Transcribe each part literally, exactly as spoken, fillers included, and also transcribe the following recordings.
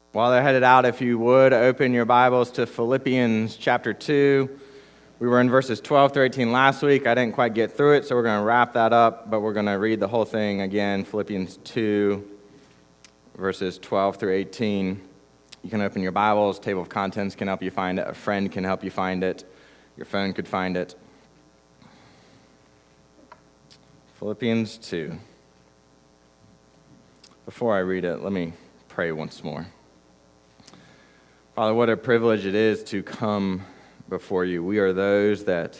While they're headed out, if you would, open your Bibles to Philippians chapter two. We were in verses twelve through eighteen last week. I didn't quite get through it, so we're going to wrap that up, but we're going to read the whole thing again, Philippians two, verses twelve through eighteen. You can open your Bibles. Table of contents can help you find it. A friend can help you find it. Your phone could find it. Philippians two. Before I read it, let me pray once more. Father, what a privilege it is to come before you. We are those that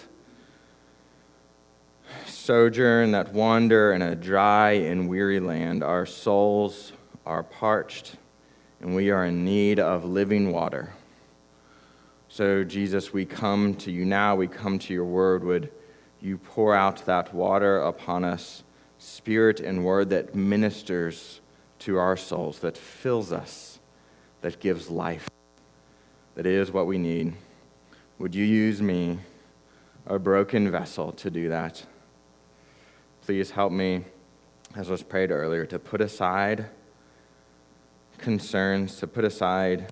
sojourn, that wander in a dry and weary land. Our souls are parched, and we are in need of living water. So, Jesus, we come to you now. We come to your word. Would you pour out that water upon us, spirit and word that ministers to our souls, that fills us, that gives life. That is what we need. Would you use me, a broken vessel, to do that? Please help me, as was prayed earlier, to put aside concerns, to put aside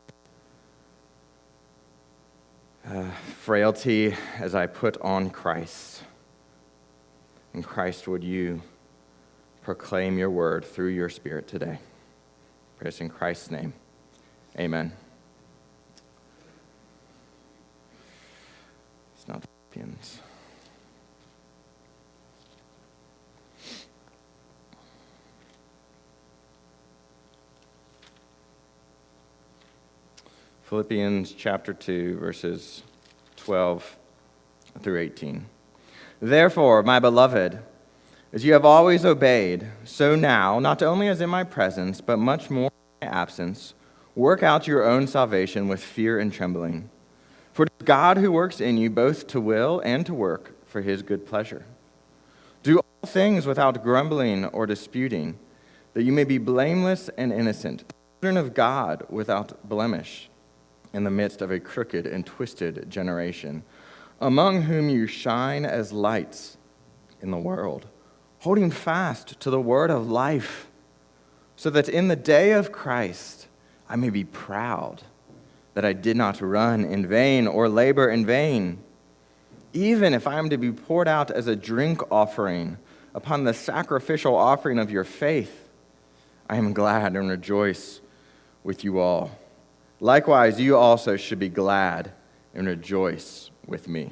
uh, frailty as I put on Christ. And Christ, would you proclaim your word through your Spirit today? Pray this in Christ's name. Amen. Not Philippians. Philippians chapter two, verses twelve through eighteen. Therefore, my beloved, as you have always obeyed, so now, not only as in my presence, but much more in my absence, work out your own salvation with fear and trembling. For it is God who works in you both to will and to work for his good pleasure. Do all things without grumbling or disputing, that you may be blameless and innocent, children of God without blemish, in the midst of a crooked and twisted generation, among whom you shine as lights in the world, holding fast to the word of life, so that in the day of Christ I may be proud that I did not run in vain or labor in vain. Even if I am to be poured out as a drink offering upon the sacrificial offering of your faith, I am glad and rejoice with you all. Likewise, you also should be glad and rejoice with me.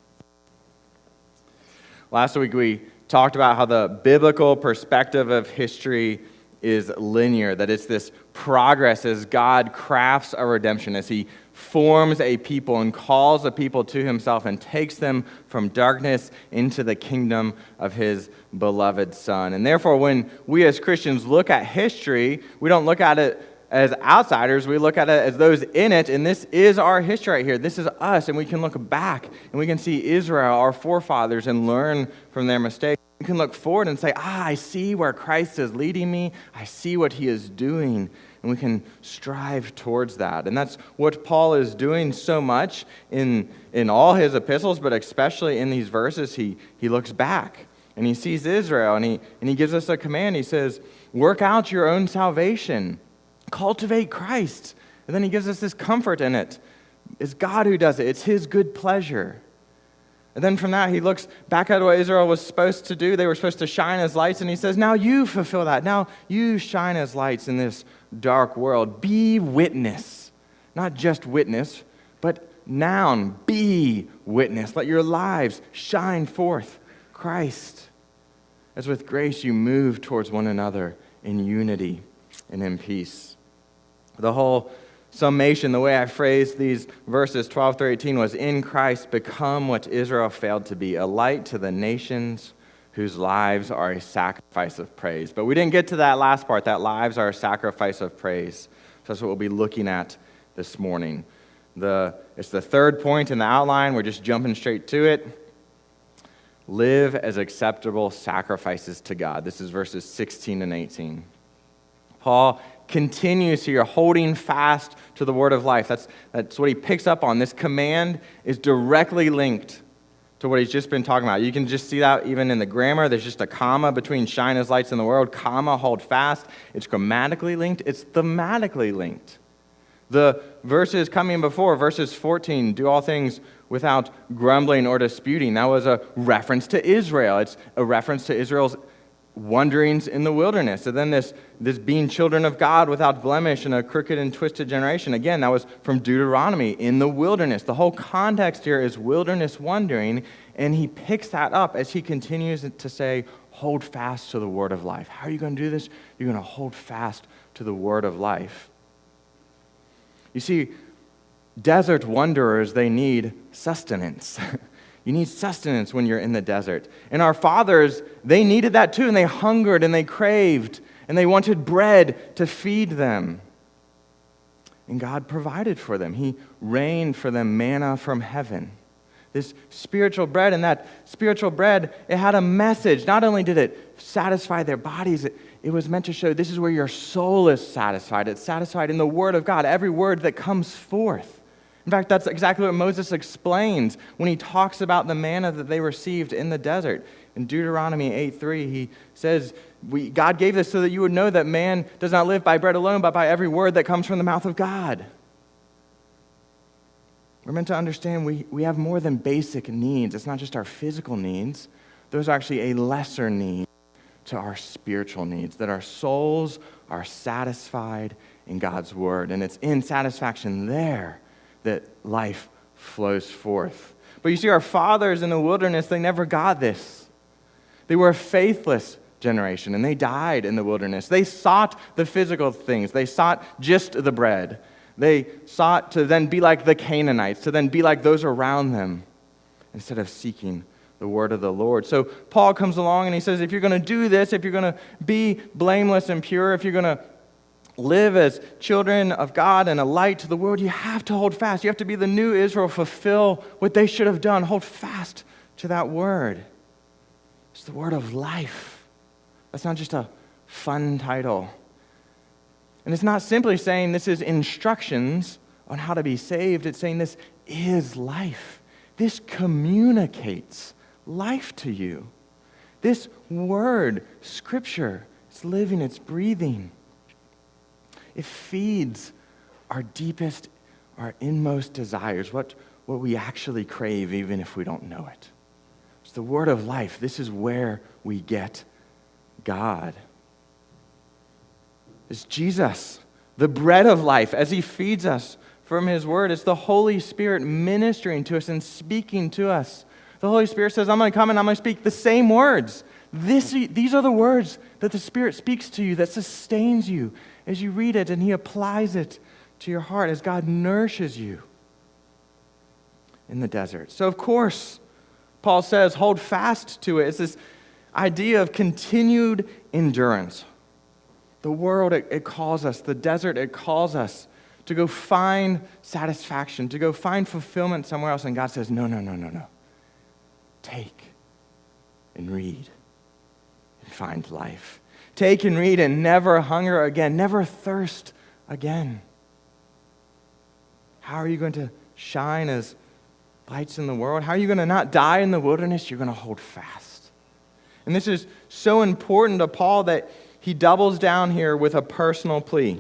Last week we talked about how the biblical perspective of history is linear, that it's this progress as God crafts a redemption, as he forms a people and calls a people to himself and takes them from darkness into the kingdom of his beloved Son. And therefore, when we as Christians look at history, we don't look at it as outsiders, we look at it as those in it, and this is our history right here. This is us, and we can look back, and we can see Israel, our forefathers, and learn from their mistakes. We can look forward and say, ah, I see where Christ is leading me. I see what he is doing. And we can strive towards that. And that's what Paul is doing so much in, in all his epistles, but especially in these verses. He, he looks back and he sees Israel, and he, and he gives us a command. He says, work out your own salvation. Cultivate Christ. And then he gives us this comfort in it. It's God who does it. It's his good pleasure. And then from that, he looks back at what Israel was supposed to do. They were supposed to shine as lights, and he says, now you fulfill that. Now you shine as lights in this dark world. Be witness. Not just witness, but noun. Be witness. Let your lives shine forth Christ. As with grace you move towards one another in unity and in peace. The whole summation, the way I phrased these verses twelve through eighteen, was in Christ become what Israel failed to be, a light to the nations whose lives are a sacrifice of praise. But we didn't get to that last part, that lives are a sacrifice of praise. So that's what we'll be looking at this morning. The, it's the third point in the outline. We're just jumping straight to it. Live as acceptable sacrifices to God. This is verses sixteen and eighteen. Paul continues here, holding fast to the word of life. That's, that's what he picks up on. This command is directly linked to what he's just been talking about. You can just see that even in the grammar. There's just a comma between shine as lights in the world, comma, hold fast. It's grammatically linked. It's thematically linked. The verses coming before, verses fourteen, do all things without grumbling or disputing. That was a reference to Israel. It's a reference to Israel's wanderings in the wilderness. And then this, this being children of God without blemish in a crooked and twisted generation. Again, that was from Deuteronomy, in the wilderness. The whole context here is wilderness wandering, and he picks that up as he continues to say, hold fast to the word of life. How are you going to do this? You're going to hold fast to the word of life. You see, desert wanderers, they need sustenance. You need sustenance when you're in the desert. And our fathers, they needed that too, and they hungered and they craved, and they wanted bread to feed them. And God provided for them. He rained for them manna from heaven. This spiritual bread, and that spiritual bread, it had a message. Not only did it satisfy their bodies, it, it was meant to show this is where your soul is satisfied. It's satisfied in the Word of God, every word that comes forth. In fact, that's exactly what Moses explains when he talks about the manna that they received in the desert. In Deuteronomy eight three, he says, we, God gave this so that you would know that man does not live by bread alone, but by every word that comes from the mouth of God. We're meant to understand we, we have more than basic needs. It's not just our physical needs. Those are actually a lesser need to our spiritual needs, that our souls are satisfied in God's word. And it's in satisfaction there that life flows forth. But you see, our fathers in the wilderness, they never got this. They were a faithless generation, and they died in the wilderness. They sought the physical things. They sought just the bread. They sought to then be like the Canaanites, to then be like those around them, instead of seeking the word of the Lord. So Paul comes along and he says, if you're going to do this, if you're going to be blameless and pure, if you're going to live as children of God and a light to the world, you have to hold fast. You have to be the new Israel, fulfill what they should have done. Hold fast to that word. It's the word of life. That's not just a fun title. And it's not simply saying this is instructions on how to be saved. It's saying this is life. This communicates life to you. This word, Scripture, it's living, it's breathing. It feeds our deepest, our inmost desires, what, what we actually crave even if we don't know it. It's the word of life. This is where we get God. It's Jesus, the bread of life, as he feeds us from his word. It's the Holy Spirit ministering to us and speaking to us. The Holy Spirit says, I'm going to come and I'm going to speak the same words. This, these are the words that the Spirit speaks to you, that sustains you as you read it, and he applies it to your heart as God nourishes you in the desert. So, of course, Paul says, hold fast to it. It's this idea of continued endurance. The world, it, it calls us, the desert, it calls us to go find satisfaction, to go find fulfillment somewhere else. And God says, no, no, no, no, no. Take and read and find life. Take and read and never hunger again, never thirst again. How are you going to shine as lights in the world? How are you going to not die in the wilderness? You're going to hold fast. And this is so important to Paul that he doubles down here with a personal plea.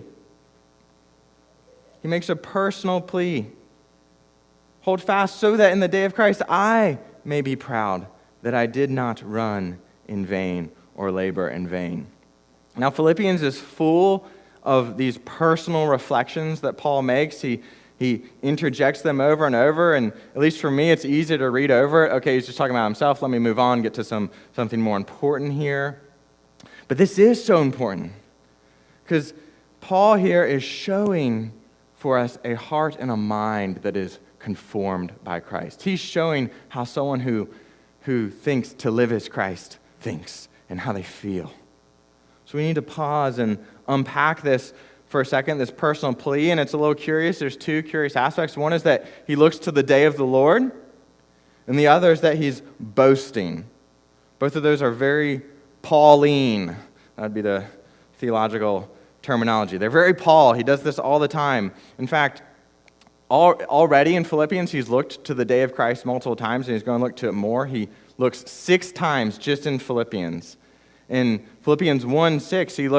He makes a personal plea. Hold fast so that in the day of Christ I may be proud that I did not run in vain or labor in vain. Now, Philippians is full of these personal reflections that Paul makes. He, he interjects them over and over, and at least for me, it's easy to read over it. Okay, he's just talking about himself. Let me move on, get to some something more important here. But this is so important because Paul here is showing for us a heart and a mind that is conformed by Christ. He's showing how someone who, who thinks to live as Christ thinks and how they feel. So we need to pause and unpack this for a second, this personal plea, and it's a little curious. There's two curious aspects. One is that he looks to the day of the Lord, and the other is that he's boasting. Both of those are very Pauline. That would be the theological terminology. They're very Paul. He does this all the time. In fact, all, already in Philippians, he's looked to the day of Christ multiple times, and he's going to look to it more. He looks six times just in Philippians. In Philippians one six, he looks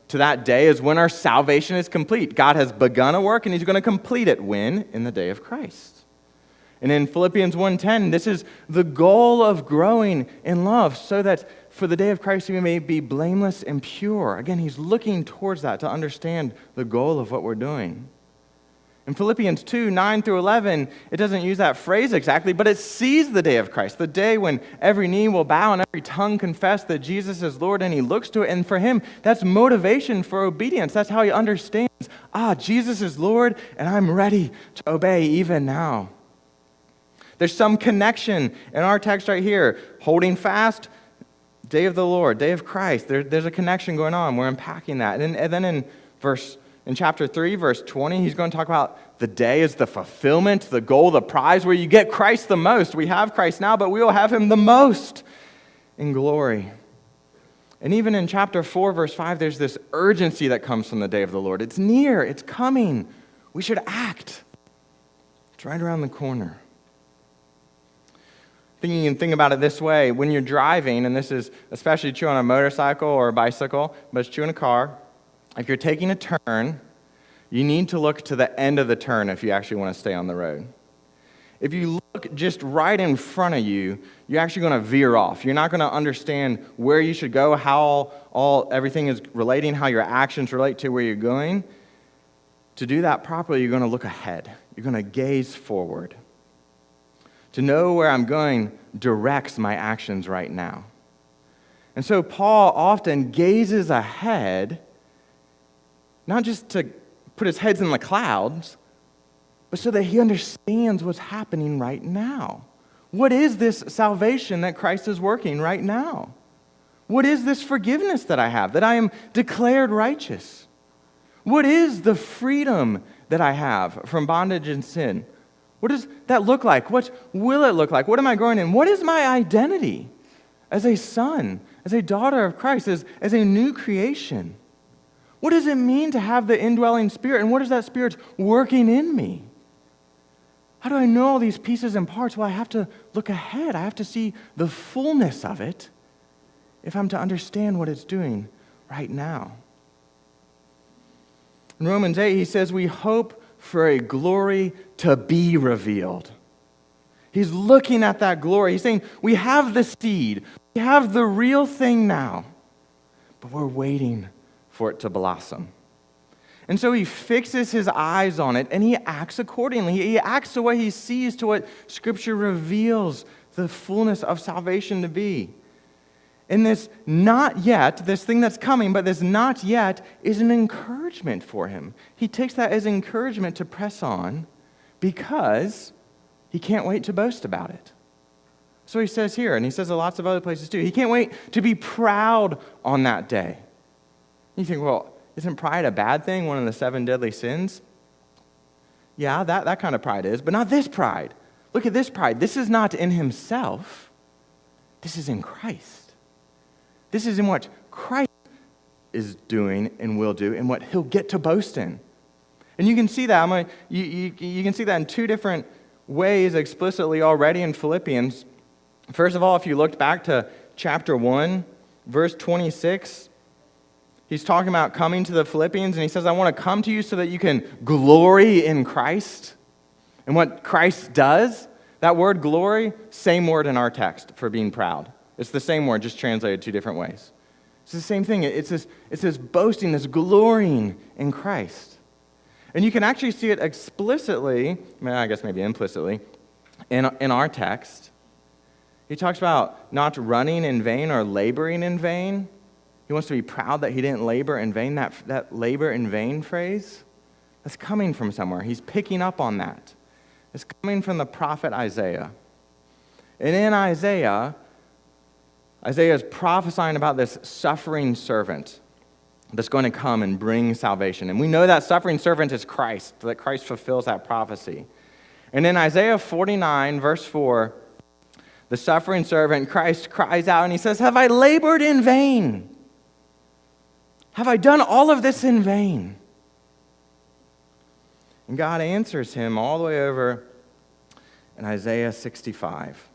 to that day is when our salvation is complete. God has begun a work, and he's going to complete it. When? In the day of Christ. And in Philippians one ten, this is the goal of growing in love, so that for the day of Christ we may be blameless and pure. Again, he's looking towards that to understand the goal of what we're doing. In Philippians two, nine through eleven, it doesn't use that phrase exactly, but it sees the day of Christ, the day when every knee will bow and every tongue confess that Jesus is Lord, and he looks to it. And for him, that's motivation for obedience. That's how he understands, ah, Jesus is Lord, and I'm ready to obey even now. There's some connection in our text right here. Holding fast, day of the Lord, day of Christ. There, there's a connection going on. We're unpacking that. And, and then in verse In chapter three, verse twenty, he's going to talk about the day is the fulfillment, the goal, the prize, where you get Christ the most. We have Christ now, but we will have him the most in glory. And even in chapter four, verse five, there's this urgency that comes from the day of the Lord. It's near. It's coming. We should act. It's right around the corner. I think you can think about it this way. When you're driving, and this is especially true on a motorcycle or a bicycle, but it's true in a car, if you're taking a turn, you need to look to the end of the turn if you actually want to stay on the road. If you look just right in front of you, you're actually going to veer off. You're not going to understand where you should go, how all everything is relating, how your actions relate to where you're going. To do that properly, you're going to look ahead. You're going to gaze forward. To know where I'm going directs my actions right now. And so Paul often gazes ahead, not just to put his head in the clouds, but so that he understands what's happening right now. What is this salvation that Christ is working right now? What is this forgiveness that I have, that I am declared righteous? What is the freedom that I have from bondage and sin? What does that look like? What will it look like? What am I growing in? What is my identity as a son, as a daughter of Christ, as, as a new creation? What does it mean to have the indwelling Spirit? And what is that Spirit working in me? How do I know all these pieces and parts? Well, I have to look ahead. I have to see the fullness of it if I'm to understand what it's doing right now. In Romans eight, he says, we hope for a glory to be revealed. He's looking at that glory. He's saying, we have the seed. We have the real thing now. But we're waiting for it to blossom. And so he fixes his eyes on it, and he acts accordingly. He acts to what he sees, to what Scripture reveals the fullness of salvation to be. And this not yet, this thing that's coming, but this not yet is an encouragement for him. He takes that as encouragement to press on because he can't wait to boast about it. So he says here, and he says in lots of other places too, he can't wait to be proud on that day. You think, well, isn't pride a bad thing, one of the seven deadly sins? Yeah, that, that kind of pride is, but not this pride. Look at this pride. This is not in himself. This is in Christ. This is in what Christ is doing and will do and what he'll get to boast in. And you can see that. I'm gonna, you, you, you can see that in two different ways explicitly already in Philippians. First of all, if you looked back to chapter one, verse twenty-six, he's talking about coming to the Philippians, and he says, I want to come to you so that you can glory in Christ. And what Christ does, that word glory, same word in our text for being proud. It's the same word, just translated two different ways. It's the same thing. It's this, it's this boasting, this glorying in Christ. And you can actually see it explicitly, well, I guess maybe implicitly, in, in our text. He talks about not running in vain or laboring in vain. He wants to be proud that he didn't labor in vain. That, that labor in vain phrase, that's coming from somewhere. He's picking up on that. It's coming from the prophet Isaiah. And in Isaiah, Isaiah is prophesying about this suffering servant that's going to come and bring salvation. And we know that suffering servant is Christ, that Christ fulfills that prophecy. And in Isaiah forty-nine, verse four, the suffering servant, Christ, cries out and he says, have I labored in vain? Have I done all of this in vain? And God answers him all the way over in Isaiah sixty-five,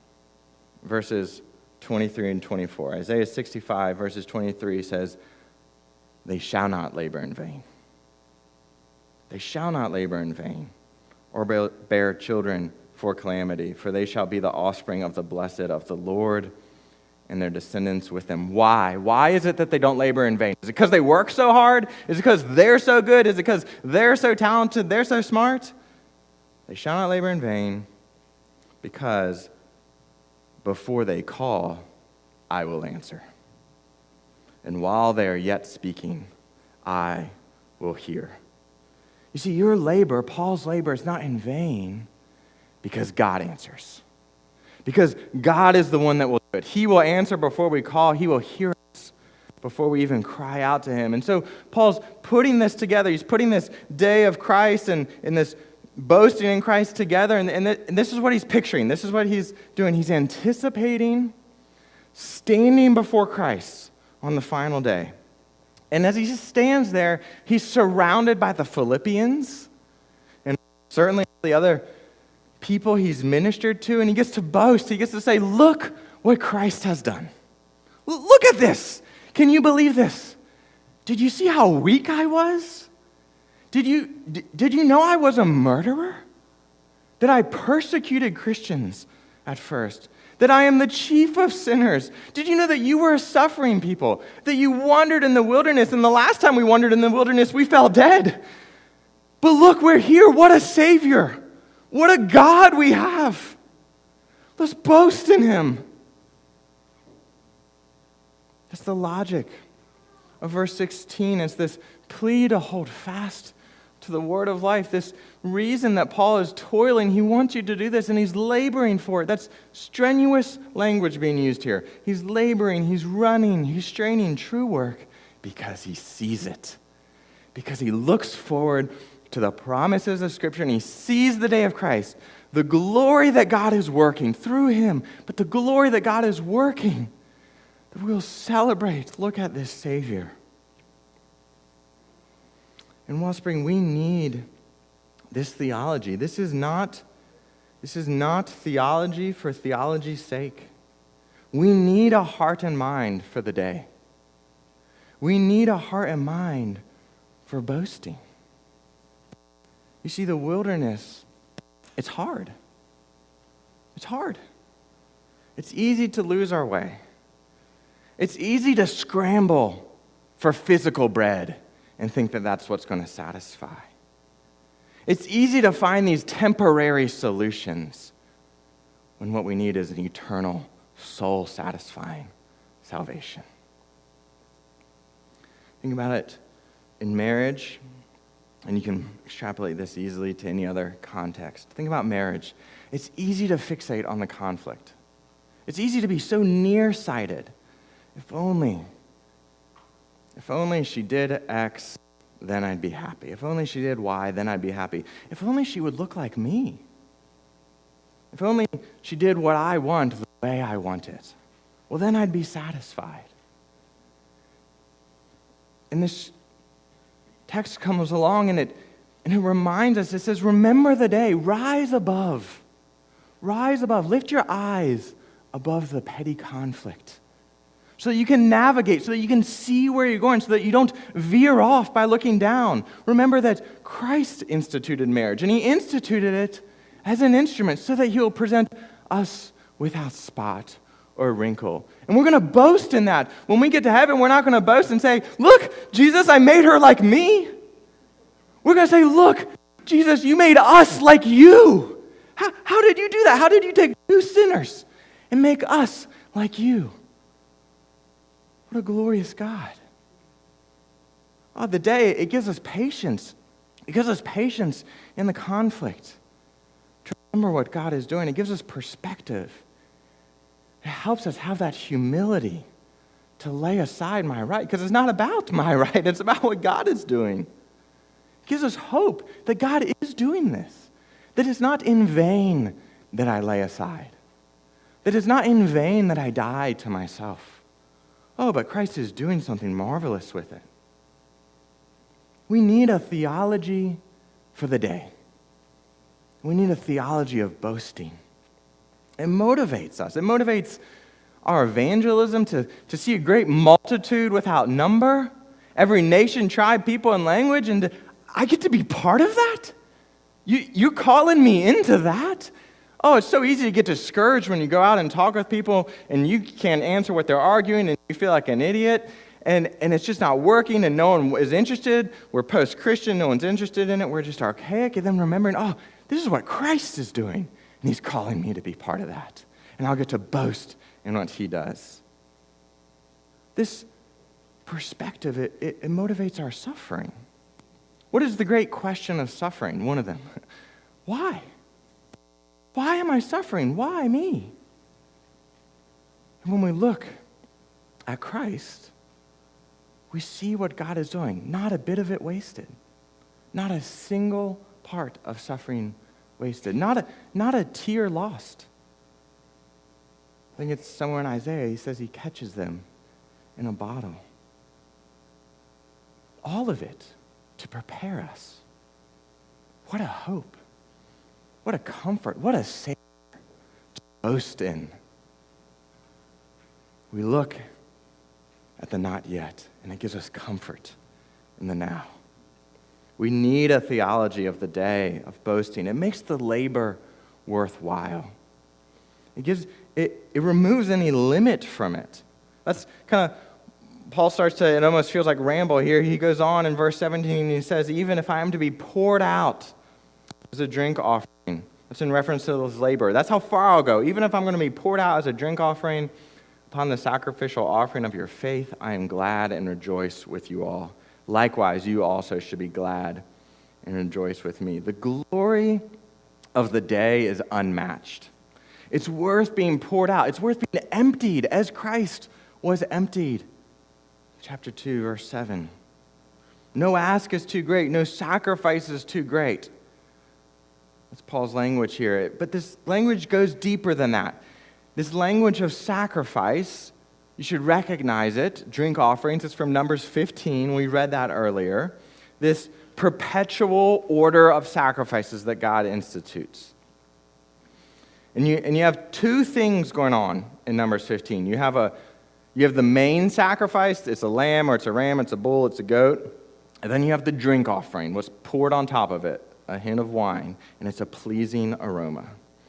verses twenty-three and twenty-four. Isaiah sixty-five, verses twenty-three says, they shall not labor in vain. They shall not labor in vain, or bear children for calamity, for they shall be the offspring of the blessed of the Lord, and their descendants with them. Why? Why is it that they don't labor in vain? Is it because they work so hard? Is it because they're so good? Is it because they're so talented, they're so smart? They shall not labor in vain, because before they call, I will answer. And while they are yet speaking, I will hear. You see, your labor, Paul's labor, is not in vain because God answers. Because God is the one that will do it. He will answer before we call. He will hear us before we even cry out to him. And so Paul's putting this together. He's putting this day of Christ and, and this boasting in Christ together. And, and, th- and this is what he's picturing. This is what he's doing. He's anticipating standing before Christ on the final day. And as he just stands there, he's surrounded by the Philippians and certainly the other people he's ministered to, and he gets to boast. He gets to say, look what Christ has done. L- look at this. Can you believe this? Did you see how weak I was? Did you, d- did you know I was a murderer? That I persecuted Christians at first? That I am the chief of sinners? Did you know that you were a suffering people? That you wandered in the wilderness, and the last time we wandered in the wilderness, we fell dead. But look, we're here. What a Savior. What a God we have. Let's boast in him. That's the logic of verse sixteen. It's this plea to hold fast to the word of life, this reason that Paul is toiling. He wants you to do this, and he's laboring for it. That's strenuous language being used here. He's laboring, he's running, he's straining true work because he sees it, because he looks forward to the promises of Scripture, and he sees the day of Christ, the glory that God is working through him, but the glory that God is working, that we'll celebrate. Look at this Savior. In Wellspring, we need this theology. This is not, this is not theology for theology's sake. We need a heart and mind for the day. We need a heart and mind for boasting. You see, the wilderness, it's hard. It's hard. It's easy to lose our way. It's easy to scramble for physical bread and think that that's what's going to satisfy. It's easy to find these temporary solutions when what we need is an eternal, soul-satisfying salvation. Think about it in marriage. And you can extrapolate this easily to any other context. Think about marriage. It's easy to fixate on the conflict. It's easy to be so nearsighted. If only, if only she did X, then I'd be happy. If only she did Y, then I'd be happy. If only she would look like me. If only she did what I want the way I want it. Well, then I'd be satisfied. And this text comes along and it and it reminds us, it says, remember the day, rise above. Rise above. Lift your eyes above the petty conflict so that you can navigate, so that you can see where you're going, so that you don't veer off by looking down. Remember that Christ instituted marriage, and he instituted it as an instrument so that he'll present us without spot or wrinkle. And we're going to boast in that. When we get to heaven, we're not going to boast and say, look, Jesus, I made her like me. We're going to say, look, Jesus, you made us like you. How, how did you do that? How did you take two sinners and make us like you? What a glorious God. Oh, the day, it gives us patience. It gives us patience in the conflict. To remember what God is doing. It gives us perspective. It helps us have that humility to lay aside my right, because it's not about my right, it's about what God is doing. It gives us hope that God is doing this, that it's not in vain that I lay aside, that it's not in vain that I die to myself. Oh, but Christ is doing something marvelous with it. We need a theology for the day. We need a theology of boasting. It motivates us. It motivates our evangelism to, to see a great multitude without number. every nation, tribe, people, and language, and I get to be part of that? You, you calling me into that? Oh, it's so easy to get discouraged when you go out and talk with people and you can't answer what they're arguing and you feel like an idiot and, and it's just not working and no one is interested. We're post-Christian, no one's interested in it. We're just archaic. And then remembering, oh, this is what Christ is doing and he's calling me to be part of that. And I'll get to boast in what he does. This perspective, it, it, it motivates our suffering. What is the great question of suffering? One of them. Why? Why am I suffering? Why me? And when we look at Christ, we see what God is doing. Not a bit of it wasted. Not a single part of suffering wasted. Not a, not a tear lost. I think it's somewhere in Isaiah, he says he catches them in a bottle. All of it to prepare us. What a hope. What a comfort. What a Savior to boast in. We look at the not yet, and it gives us comfort in the now. We need a theology of the day, of boasting. It makes the labor worthwhile. It gives it, it removes any limit from it. That's kind of, Paul starts to, it almost feels like ramble here. He goes on in verse seventeen, and he says, even if I am to be poured out as a drink offering. That's in reference to this labor. That's how far I'll go. Even if I'm going to be poured out as a drink offering upon the sacrificial offering of your faith, I am glad and rejoice with you all. Likewise, you also should be glad and rejoice with me. The glory of the day is unmatched. It's worth being poured out. It's worth being emptied as Christ was emptied. Chapter two, verse seven. No ask is too great. No sacrifice is too great. That's Paul's language here. But this language goes deeper than that. This language of sacrifice, you should recognize it. Drink offerings, it's from Numbers fifteen. We read that earlier. This perpetual order of sacrifices that God institutes. And you, and you have two things going on in Numbers fifteen. You have, a, you have the main sacrifice. It's a lamb or it's a ram, it's a bull, it's a goat. And then you have the drink offering, what's poured on top of it. A hint of wine, and it's a pleasing aroma.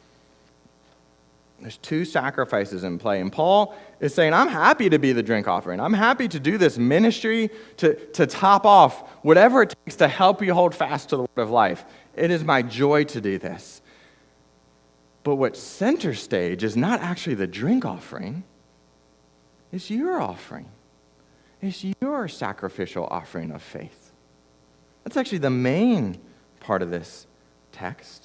There's two sacrifices in play, and Paul is saying, I'm happy to be the drink offering. I'm happy to do this ministry to, to top off whatever it takes to help you hold fast to the word of life. It is my joy to do this. But what's center stage is not actually the drink offering. It's your offering. It's your sacrificial offering of faith. That's actually the main part of this text.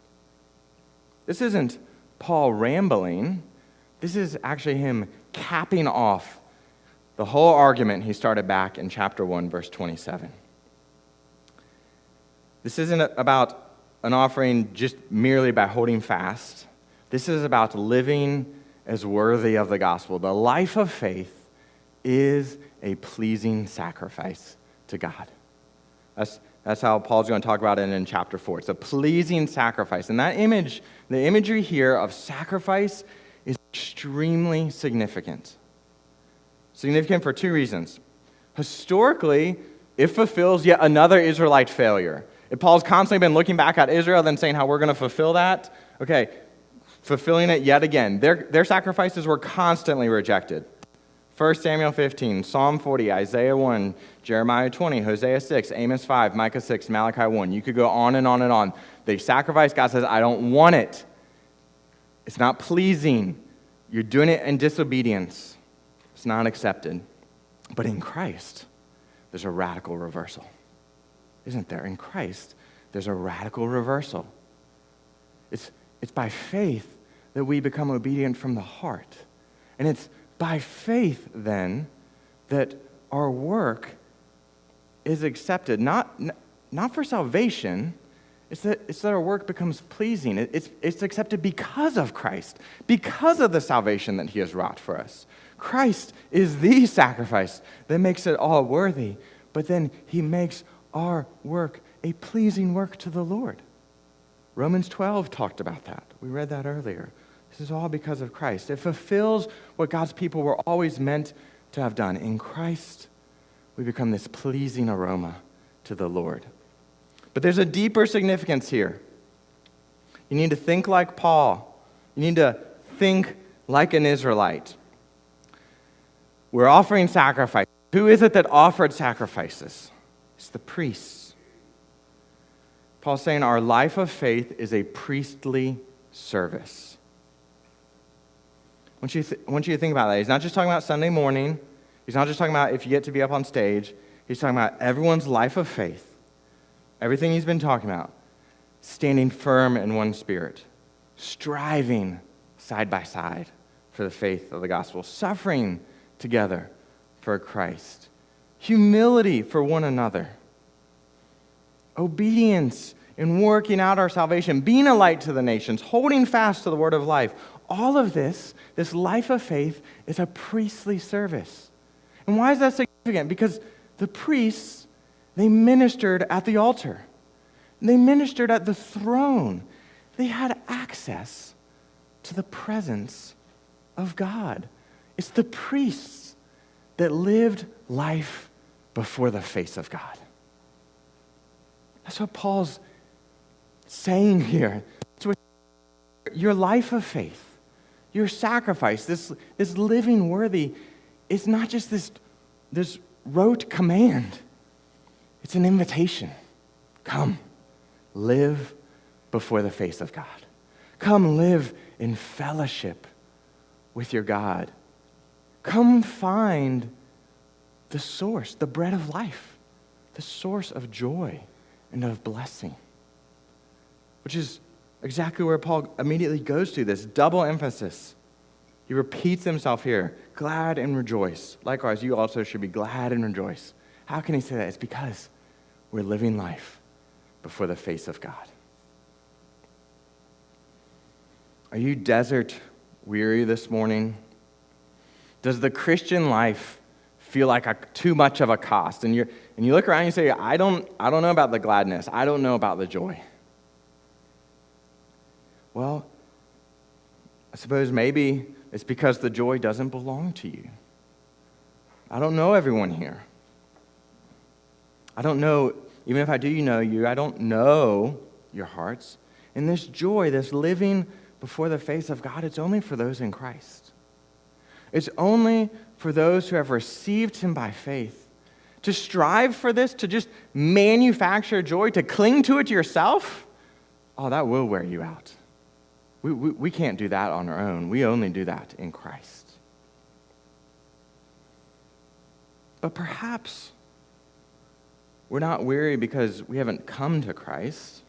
This isn't Paul rambling. This is actually him capping off the whole argument he started back in chapter one, verse twenty-seven. This isn't about an offering just merely by holding fast. This is about living as worthy of the gospel. The life of faith is a pleasing sacrifice to God. That's That's how Paul's going to talk about it in chapter four. It's a pleasing sacrifice. And that image, the imagery here of sacrifice is extremely significant. Significant for two reasons. Historically, it fulfills yet another Israelite failure. If Paul's constantly been looking back at Israel, then saying how we're going to fulfill that, okay, fulfilling it yet again. Their, their sacrifices were constantly rejected. First Samuel fifteen, Psalm forty, Isaiah one, Jeremiah twenty, Hosea six, Amos five, Micah six, Malachi one. You could go on and on and on. They sacrifice. God says, I don't want it. It's not pleasing. You're doing it in disobedience. It's not accepted. But in Christ, there's a radical reversal. Isn't there? In Christ, there's a radical reversal. It's, it's by faith that we become obedient from the heart. And it's by faith, then, that our work is accepted, not, not for salvation, it's that, it's that our work becomes pleasing. It, it's, it's accepted because of Christ, because of the salvation that he has wrought for us. Christ is the sacrifice that makes it all worthy, but then he makes our work a pleasing work to the Lord. Romans twelve talked about that. We read that earlier. This is all because of Christ. It fulfills what God's people were always meant to have done. In Christ, we become this pleasing aroma to the Lord. But there's a deeper significance here. You need to think like Paul. You need to think like an Israelite. We're offering sacrifice. Who is it that offered sacrifices? It's the priests. Paul's saying our life of faith is a priestly service. I want you, th- I want you to think about that. He's not just talking about Sunday morning. He's not just talking about if you get to be up on stage. He's talking about everyone's life of faith. Everything he's been talking about. Standing firm in one spirit. Striving side by side for the faith of the gospel. Suffering together for Christ. Humility for one another. Obedience in working out our salvation. Being a light to the nations. Holding fast to the word of life. All of this, this life of faith, is a priestly service. And why is that significant? Because the priests, they ministered at the altar. They ministered at the throne. They had access to the presence of God. It's the priests that lived life before the face of God. That's what Paul's saying here. Your life of faith, your sacrifice, this, this living worthy, it's not just this, this rote command. It's an invitation. Come, live before the face of God. Come live in fellowship with your God. Come find the source, the bread of life, the source of joy and of blessing. Which is exactly where Paul immediately goes to, this double emphasis. He repeats himself here, glad and rejoice. Likewise, you also should be glad and rejoice. How can he say that? It's because we're living life before the face of God. Are you desert weary this morning? Does the Christian life feel like a, too much of a cost? And, you're, and you look around and you say, I don't, I don't know about the gladness. I don't know about the joy. Well, I suppose maybe it's because the joy doesn't belong to you. I don't know everyone here. I don't know, even if I do know you, I don't know your hearts. And this joy, this living before the face of God, it's only for those in Christ. It's only for those who have received him by faith. To strive for this, to just manufacture joy, to cling to it yourself, oh, that will wear you out. We, we, we can't do that on our own. We only do that in Christ. But perhaps we're not weary because we haven't come to Christ.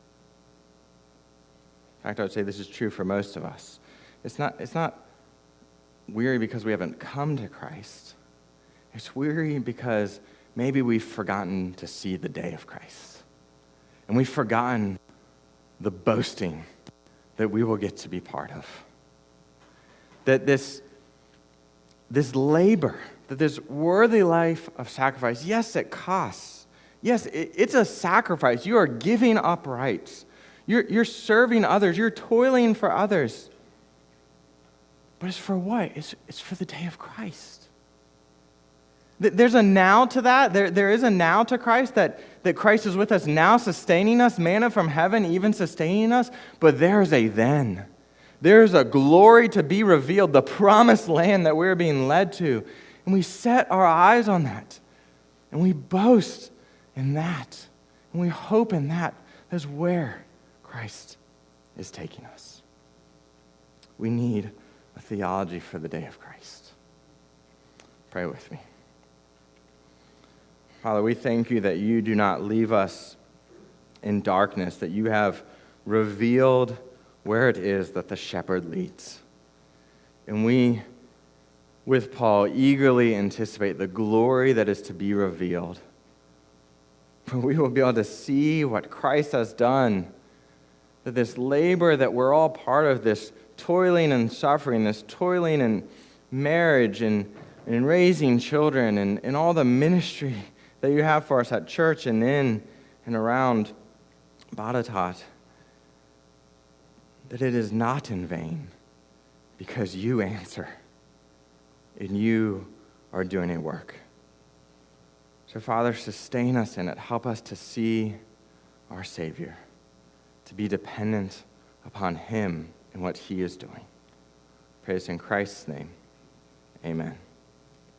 In fact, I would say this is true for most of us. It's not, it's not weary because we haven't come to Christ. It's weary because maybe we've forgotten to see the day of Christ. And we've forgotten the boasting that we will get to be part of. That this, this labor, that this worthy life of sacrifice, yes, it costs. Yes, it, it's a sacrifice. You are giving up rights. You're, you're serving others. You're toiling for others. But it's for what? It's, it's for the day of Christ. There's a now to that. There, there is a now to Christ, that, that Christ is with us now, sustaining us, manna from heaven, even sustaining us. But there's a then. There's a glory to be revealed, the promised land that we're being led to. And we set our eyes on that. And we boast in that. And we hope in that. That's where Christ is taking us. We need a theology for the day of Christ. Pray with me. Father, we thank you that you do not leave us in darkness, that you have revealed where it is that the shepherd leads. And we, with Paul, eagerly anticipate the glory that is to be revealed. For we will be able to see what Christ has done, that this labor that we're all part of, this toiling and suffering, this toiling in marriage and, and raising children and, and all the ministry that you have for us at church and in and around Batatat, that it is not in vain because you answer and you are doing a work. So, Father, sustain us in it. Help us to see our Savior, to be dependent upon him and what he is doing. Praise in Christ's name. Amen.